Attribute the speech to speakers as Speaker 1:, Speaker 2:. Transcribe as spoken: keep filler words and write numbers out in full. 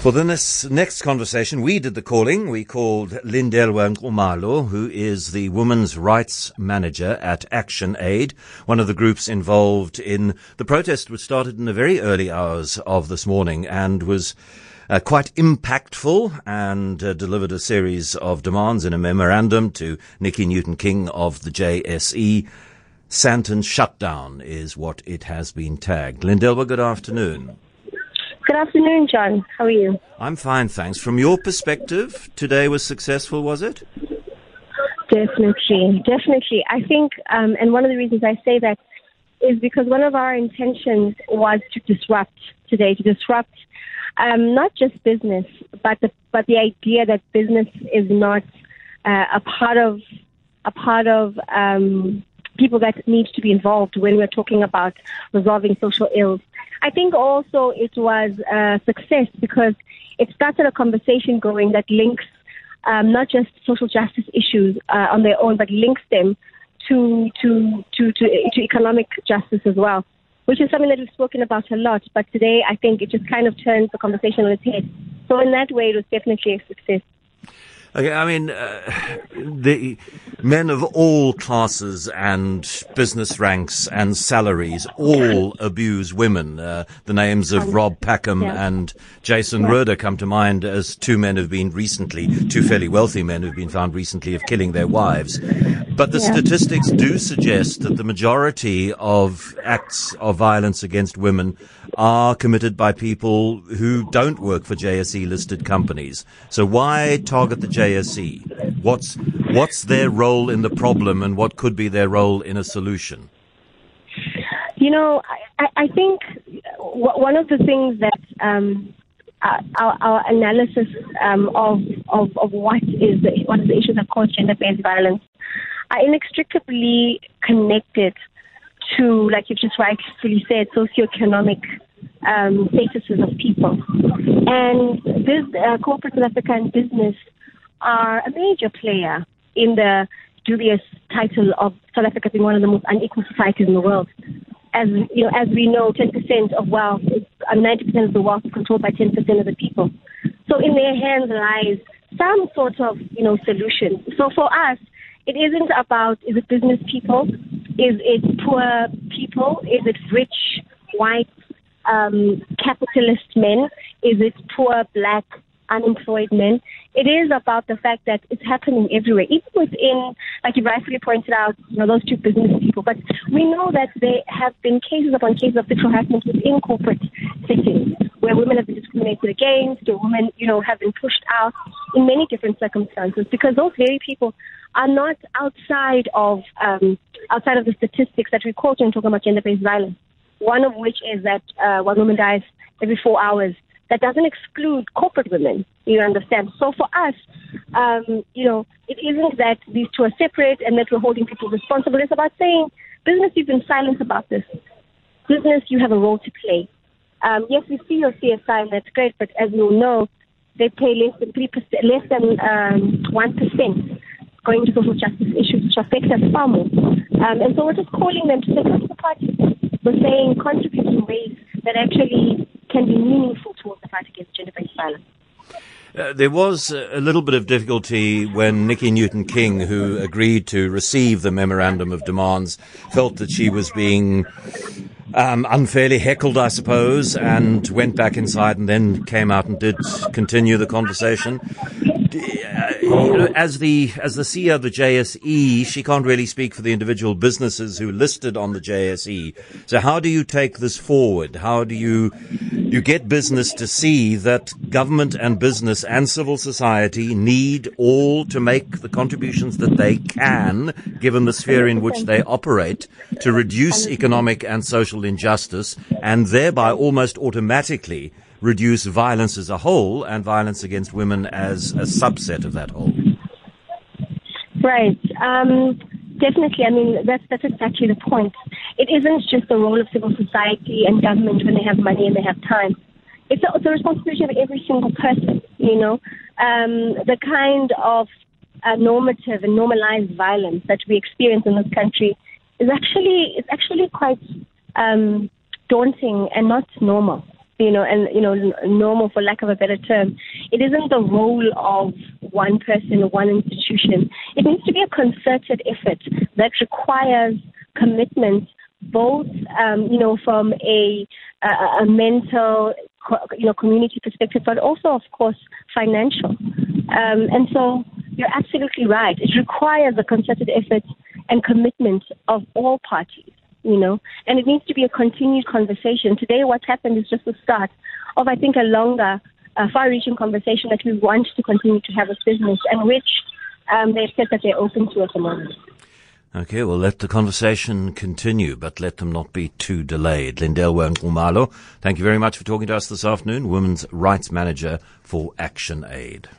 Speaker 1: For the next, next conversation, we did the calling. We called Lindelwa Nxumalo, who is the Women's Rights Manager at Action Aid, one of the groups involved in the protest which started in the very early hours of this morning and was uh, quite impactful and uh, delivered a series of demands in a memorandum to Nikki Newton-King of the J S E. Sandton shutdown is what it has been tagged. Lindelwa, good afternoon.
Speaker 2: Good afternoon, John. How are you?
Speaker 1: I'm fine, thanks. From your perspective, today was successful, was it?
Speaker 2: Definitely, definitely. I think, um, and one of the reasons I say that is because one of our intentions was to disrupt today, to disrupt um, not just business, but the but the idea that business is not uh, a part of a part of um, people that need to be involved when we're talking about resolving social ills. I think also it was a success because it started a conversation going that links um, not just social justice issues uh, on their own, but links them to, to to to to economic justice as well, which is something that we've spoken about a lot. But today, I think it just kind of turns the conversation on its head. So in that way, it was definitely a success.
Speaker 1: Okay, I mean, uh, the men of all classes and business ranks and salaries all abuse women. Uh, the names of Rob Packham yeah. and Jason yeah. Roeder come to mind as two men who've been recently, two fairly wealthy men who've been found recently of killing their wives. But the yeah. statistics do suggest that the majority of acts of violence against women are committed by people who don't work for J S E-listed companies. So why target the J S E? What's what's their role in the problem, and what could be their role in a solution?
Speaker 2: You know, I, I think one of the things that um, our, our analysis um, of, of of what is the what is the issues that cause gender-based violence are inextricably connected to, like you just rightfully said, socioeconomic um, statuses of people. And this uh, corporate South African business are a major player in the dubious title of South Africa being one of the most unequal societies in the world. As you know, as we know, ten percent of wealth, is, uh, ninety percent of the wealth is controlled by ten percent of the people. So in their hands lies some sort of, you know, solution. So for us, it isn't about, is it business people? Is it poor people? Is it rich, white, um, capitalist men? Is it poor, black, unemployed men? It is about the fact that it's happening everywhere, even within, like you rightfully pointed out, you know, those two business people. But we know that there have been cases upon cases of sexual harassment within corporate settings, where women have been discriminated against, or women, you know, have been pushed out in many different circumstances, because those very people are not outside of um, outside of the statistics that we quote when talking about gender-based violence. One of which is that uh, one woman dies every four hours. That doesn't exclude corporate women, you understand? So for us, um, you know, it isn't that these two are separate and that we're holding people responsible. It's about saying, business, you've been silent about this. Business, you have a role to play. Um, yes, we see your C S I, and that's great, but as you all know, they pay less than three percent, less than um, one percent going to social justice issues, which affect us far more. Um, and so we're just calling them to say, come to the party. We're saying contribute in ways that actually can be meaningful towards the fight against gender-based violence.
Speaker 1: Uh, there was a little bit of difficulty when Nikki Newton-King, who agreed to receive the memorandum of demands, felt that she was being um, unfairly heckled, I suppose, and went back inside and then came out and did continue the conversation. You know, as the as the C E O of the J S E, she can't really speak for the individual businesses who listed on the J S E. So how do you take this forward? How do you you get business to see that government and business and civil society need all to make the contributions that they can, given the sphere in which they operate, to reduce economic and social injustice, and thereby almost automatically reduce violence as a whole and violence against women as a subset of that whole?
Speaker 2: Right. Um, definitely. I mean, that's, that's exactly the point. It isn't just the role of civil society and government when they have money and they have time. It's a, it's a responsibility of every single person, you know. Um, the kind of uh, normative and normalized violence that we experience in this country is actually, it's actually quite um, daunting and not normal. you know, and, you know, n- normal for lack of a better term. It isn't the role of one person or one institution. It needs to be a concerted effort that requires commitment, both, um, you know, from a, a, a mental, you know, community perspective, but also, of course, financial. Um, and so you're absolutely right. It requires a concerted effort and commitment of all parties, you know, and it needs to be a continued conversation. Today, what's happened is just the start of, I think, a longer, uh, far-reaching conversation that we want to continue to have with business, and which um, they've said that they're open to at the moment.
Speaker 1: Okay, well, let the conversation continue, but let them not be too delayed. Lindelwa Nxumalo, thank you very much for talking to us this afternoon, Women's Rights Manager for Action Aid.